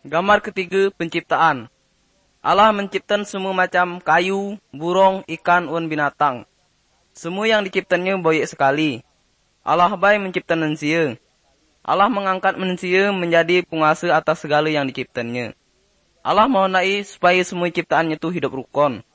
Gambar ketiga, penciptaan. Allah menciptakan semua macam kayu, burung, ikan, dan binatang. Semua yang diciptanya banyak sekali. Allah baik menciptakan manusia. Allah mengangkat manusia menjadi penguasa atas segala yang diciptanya. Allah menghendaki supaya semua ciptaannya itu hidup rukun.